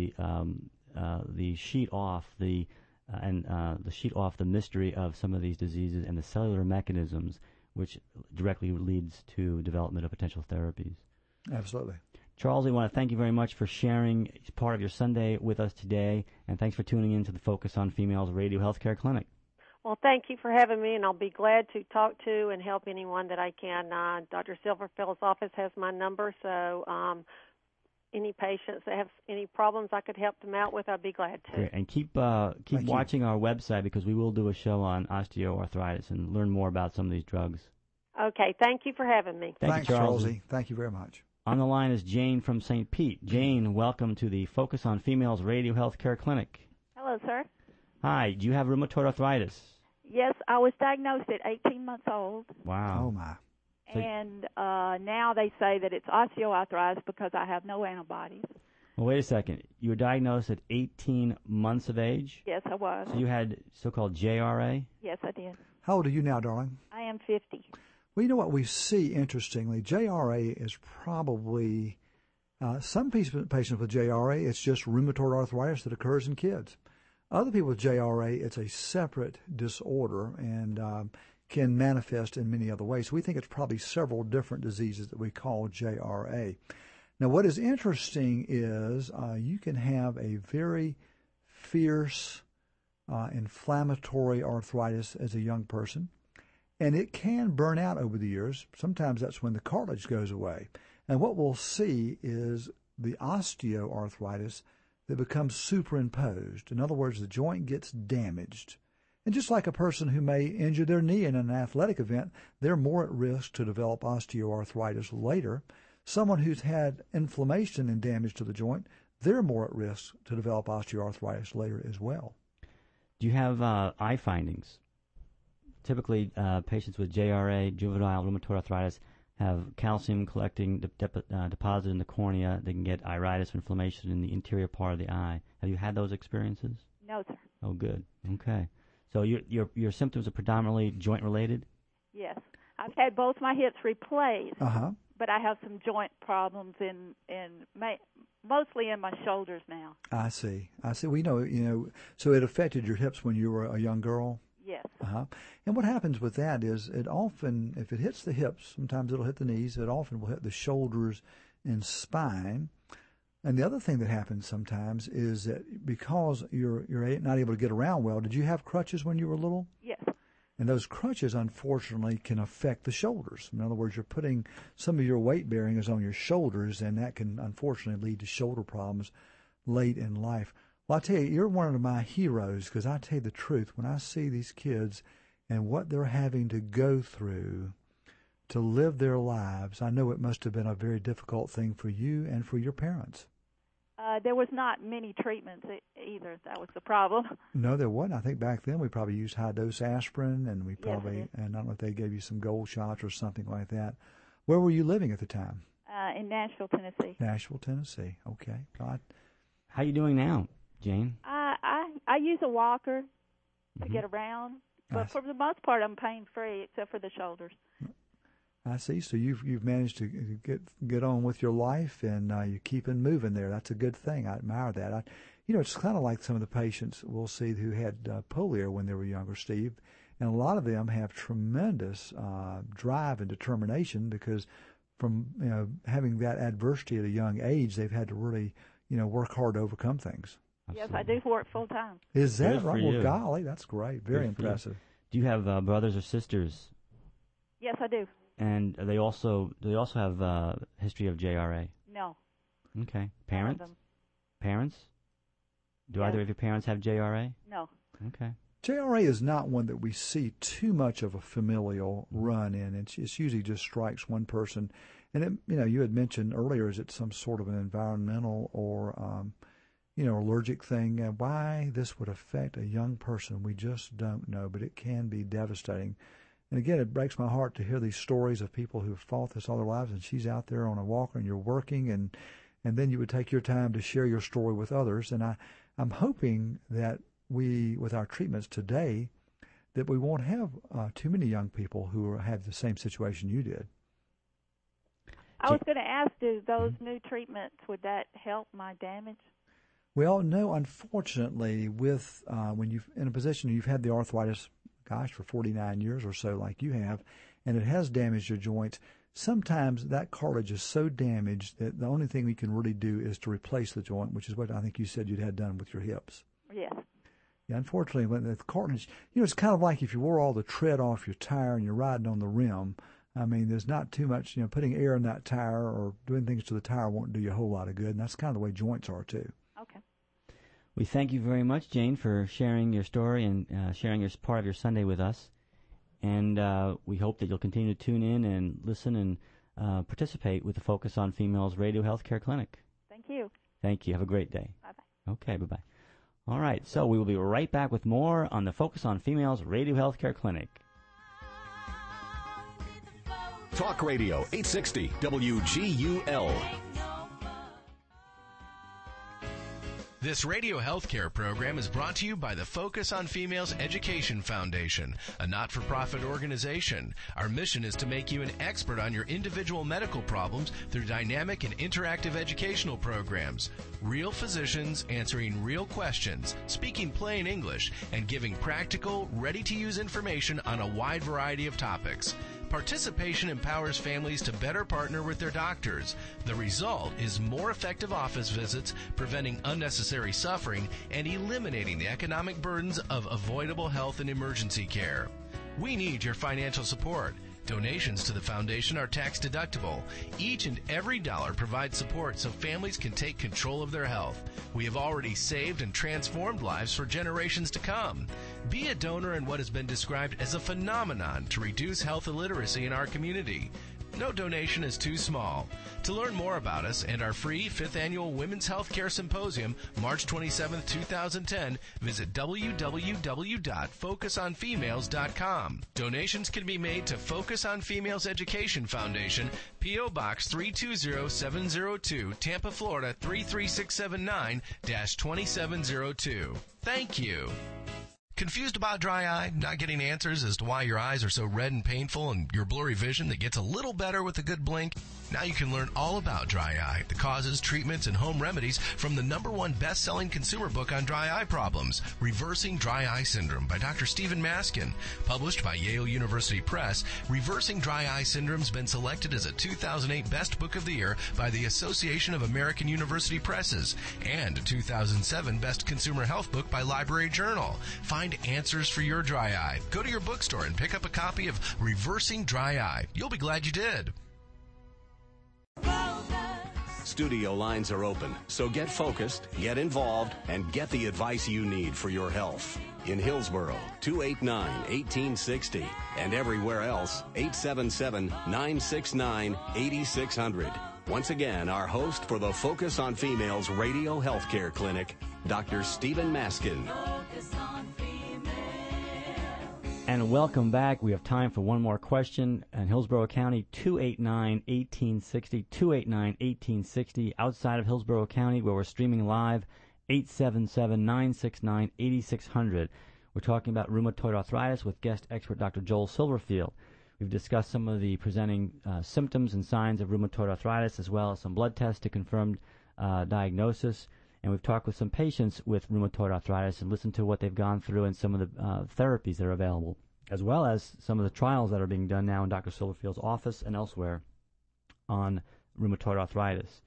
sheet off the mystery of some of these diseases and the cellular mechanisms, which directly leads to development of potential therapies. Absolutely. Charles, I want to thank you very much for sharing part of your Sunday with us today, and thanks for tuning in to the Focus on Females Radio Healthcare Clinic. Well, thank you for having me, and I'll be glad to talk to and help anyone that I can. Dr. Silverfield's office has my number, so any patients that have any problems I could help them out with, I'd be glad to. Great. And keep watching our website, because we will do a show on osteoarthritis and learn more about some of these drugs. Okay, thank you for having me. Thanks, Charlesy. Thank you very much. On the line is Jane from St. Pete. Jane, welcome to the Focus on Females Radio Healthcare Clinic. Hello, sir. Hi. Do you have rheumatoid arthritis? Yes, I was diagnosed at 18 months old. Wow. Oh, my. And now they say that it's osteoarthritis because I have no antibodies. Well, wait a second. You were diagnosed at 18 months of age? Yes, I was. So you had so-called JRA? Yes, I did. How old are you now, darling? I am 50. Well, you know what we see, interestingly, JRA is probably, some patients with JRA, it's just rheumatoid arthritis that occurs in kids. Other people with JRA, it's a separate disorder and can manifest in many other ways. So we think it's probably several different diseases that we call JRA. Now, what is interesting is you can have a very fierce inflammatory arthritis as a young person, and it can burn out over the years. Sometimes that's when the cartilage goes away. And what we'll see is the osteoarthritis that becomes superimposed. In other words, the joint gets damaged. And just like a person who may injure their knee in an athletic event, they're more at risk to develop osteoarthritis later. Someone who's had inflammation and damage to the joint, they're more at risk to develop osteoarthritis later as well. Do you have eye findings? Typically, patients with JRA, juvenile rheumatoid arthritis, have calcium collecting deposit in the cornea. They can get iritis, inflammation in the interior part of the eye. Have you had those experiences? No, sir. Oh, good. Okay. So your symptoms are predominantly joint related? Yes. I've had both my hips replaced, but I have some joint problems mostly in my shoulders now. I see. We know, so it affected your hips when you were a young girl? Yes. And what happens with that is it often, if it hits the hips, sometimes it'll hit the knees, it often will hit the shoulders and spine. And the other thing that happens sometimes is that because you're not able to get around well, did you have crutches when you were little? Yes. And those crutches, unfortunately, can affect the shoulders. In other words, you're putting some of your weight bearing is on your shoulders, and that can unfortunately lead to shoulder problems late in life. Well, I tell you, you're one of my heroes, because I tell you the truth, when I see these kids and what they're having to go through to live their lives, I know it must have been a very difficult thing for you and for your parents. There was not many treatments either. That was the problem. No, there wasn't. I think back then we probably used high-dose aspirin, and we probably, Yes, and I don't know if they gave you some gold shots or something like that. Where were you living at the time? In Nashville, Tennessee. Nashville, Tennessee. Okay. God. How you doing now, Jane? I use a walker to get around, but for the most part, I'm pain-free except for the shoulders. I see. So you've managed to get on with your life, and you're keeping moving there. That's a good thing. I admire that. It's kind of like some of the patients we'll see who had polio when they were younger, Steve, and a lot of them have tremendous drive and determination because from having that adversity at a young age, they've had to really work hard to overcome things. Yes, I do work full time. Is that Good for right? Well, you. golly, that's great. Very impressive. Do you have brothers or sisters? Yes, I do. And do they also have a history of JRA? No. Okay. Parents? None of them. Parents? Do Yes. either of your parents have JRA? No. Okay. JRA is not one that we see too much of a familial run in. It's usually just strikes one person. And, you had mentioned earlier, is it some sort of an environmental or, allergic thing? Why this would affect a young person, we just don't know, but it can be devastating. And again, it breaks my heart to hear these stories of people who've fought this all their lives, and she's out there on a walker and you're working, and then you would take your time to share your story with others. And I'm hoping that we, with our treatments today, that we won't have too many young people who have the same situation you did. I was going to ask, do those new treatments, would that help my damage? Well, no, unfortunately, with when you're in a position you've had the arthritis, for 49 years or so like you have, and it has damaged your joints, sometimes that cartilage is so damaged that the only thing we can really do is to replace the joint, which is what I think you said you'd had done with your hips. Yes. Yeah, unfortunately, when the cartilage, it's kind of like if you wore all the tread off your tire and you're riding on the rim. I mean, there's not too much, putting air in that tire or doing things to the tire won't do you a whole lot of good, and that's kind of the way joints are too. Okay. We thank you very much, Jane, for sharing your story and sharing your part of your Sunday with us. And we hope that you'll continue to tune in and listen and participate with the Focus on Females Radio Healthcare Clinic. Thank you. Thank you. Have a great day. Bye-bye. Okay, bye-bye. All right, so we will be right back with more on the Focus on Females Radio Healthcare Clinic. Talk Radio 860 WGUL. This radio healthcare program is brought to you by the Focus on Females Education Foundation, a not-for-profit organization. Our mission is to make you an expert on your individual medical problems through dynamic and interactive educational programs. Real physicians answering real questions, speaking plain English, and giving practical, ready-to-use information on a wide variety of topics. Participation empowers families to better partner with their doctors. The result is more effective office visits, preventing unnecessary suffering, and eliminating the economic burdens of avoidable health and emergency care. We need your financial support. Donations to the foundation are tax deductible. Each and every dollar provides support so families can take control of their health. We have already saved and transformed lives for generations to come. Be a donor in what has been described as a phenomenon to reduce health illiteracy in our community. No donation is too small. To learn more about us and our free 5th Annual Women's Healthcare Symposium, March 27, 2010, visit www.focusonfemales.com. Donations can be made to Focus on Females Education Foundation, P.O. Box 320702, Tampa, Florida 33679-2702. Thank you. Confused about dry eye? Not getting answers as to why your eyes are so red and painful and your blurry vision that gets a little better with a good blink? Now you can learn all about dry eye, the causes, treatments, and home remedies from the #1 best-selling consumer book on dry eye problems, Reversing Dry Eye Syndrome by Dr. Stephen Maskin. Published by Yale University Press, Reversing Dry Eye Syndrome has been selected as a 2008 Best Book of the Year by the Association of American University Presses and a 2007 Best Consumer Health Book by Library Journal. Find find answers for your dry eye. Go to your bookstore and pick up a copy of Reversing Dry Eye. You'll be glad you did. Studio lines are open, so get focused, get involved, and get the advice you need for your health. In Hillsboro, 289-1860, and everywhere else, 877-969-8600. Once again, our host for the Focus on Females Radio Healthcare Clinic, Dr. Stephen Maskin. And welcome back. We have time for one more question. In Hillsborough County, 289-1860, 289-1860. Outside of Hillsborough County, where we're streaming live, 877-969-8600. We're talking about rheumatoid arthritis with guest expert Dr. Joel Silverfield. We've discussed some of the presenting symptoms and signs of rheumatoid arthritis, as well as some blood tests to confirm diagnosis. And we've talked with some patients with rheumatoid arthritis and listened to what they've gone through and some of the therapies that are available, as well as some of the trials that are being done now in Dr. Silverfield's office and elsewhere on rheumatoid arthritis.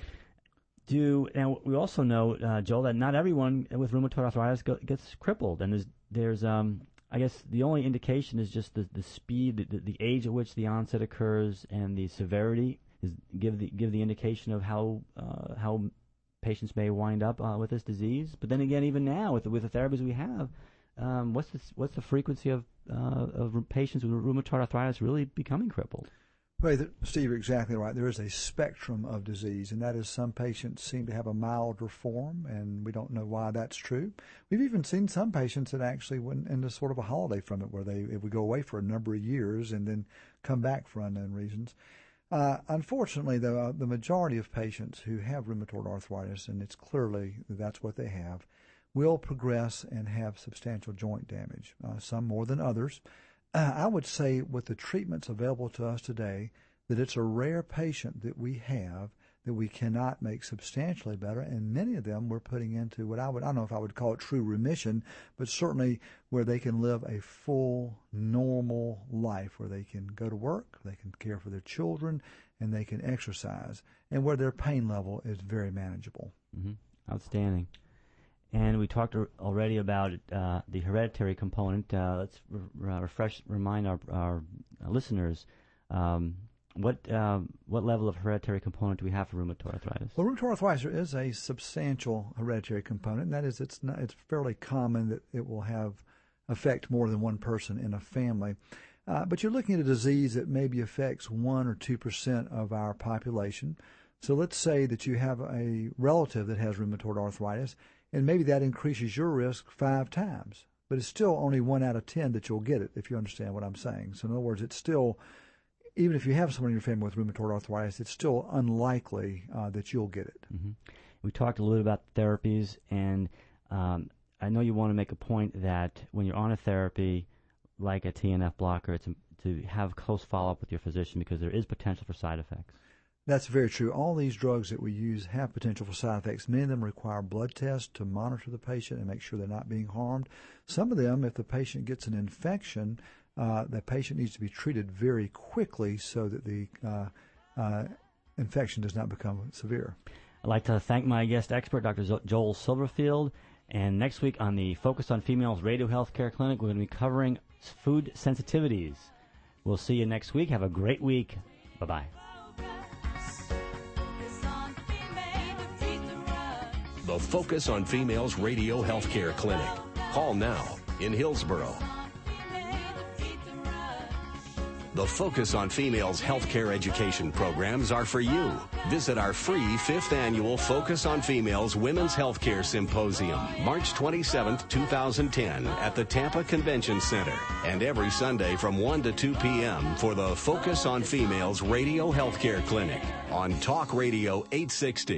Now we also know, Joel, that not everyone with rheumatoid arthritis gets crippled, and there's I guess the only indication is just the speed, the age at which the onset occurs, and the severity give the indication of how patients may wind up with this disease. But then again, even now with the therapies we have, what's the frequency of patients with rheumatoid arthritis really becoming crippled? Well, Steve, you're exactly right. There is a spectrum of disease, and that is some patients seem to have a milder form, and we don't know why that's true. We've even seen some patients that actually went into sort of a holiday from it, where they would go away for a number of years and then come back for unknown reasons. Unfortunately, though, the majority of patients who have rheumatoid arthritis, and it's clearly that's what they have, will progress and have substantial joint damage, some more than others. I would say with the treatments available to us today that it's a rare patient that we have that we cannot make substantially better, and many of them we're putting into what I don't know if I would call it true remission, but certainly where they can live a full, normal life, where they can go to work, they can care for their children, and they can exercise, and where their pain level is very manageable. Mm-hmm. Outstanding. And we talked already about the hereditary component. Let's remind our listeners what level of hereditary component do we have for rheumatoid arthritis? Well, rheumatoid arthritis is a substantial hereditary component, and that is it's fairly common that it will affect more than one person in a family. But you're looking at a disease that maybe affects 1 or 2% of our population. So let's say that you have a relative that has rheumatoid arthritis, and maybe that increases your risk 5 times. But it's still only 1 out of 10 that you'll get it, if you understand what I'm saying. So in other words, it's still, even if you have someone in your family with rheumatoid arthritis, it's still unlikely that you'll get it. Mm-hmm. We talked a little about therapies, and I know you want to make a point that when you're on a therapy like a TNF blocker, it's to have close follow-up with your physician because there is potential for side effects. That's very true. All these drugs that we use have potential for side effects. Many of them require blood tests to monitor the patient and make sure they're not being harmed. Some of them, if the patient gets an infection, the patient needs to be treated very quickly so that the infection does not become severe. I'd like to thank my guest expert, Dr. Joel Silverfield. And next week on the Focus on Females Radio Healthcare Clinic, we're going to be covering food sensitivities. We'll see you next week. Have a great week. Bye-bye. The Focus on Females Radio Healthcare Clinic. Call now in Hillsboro. The Focus on Females Healthcare Education programs are for you. Visit our free 5th annual Focus on Females Women's Healthcare Symposium, March 27th, 2010, at the Tampa Convention Center, and every Sunday from 1 to 2 p.m. for the Focus on Females Radio Healthcare Clinic on Talk Radio 860.